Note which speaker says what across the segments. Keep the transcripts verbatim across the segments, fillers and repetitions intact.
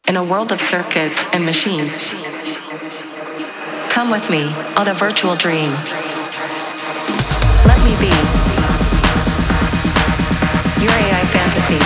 Speaker 1: in a world of circuits and machine. Come with me on a virtual dream. Let me be your A I fantasy.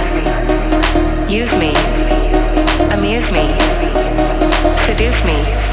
Speaker 1: Use me, amuse me, seduce me.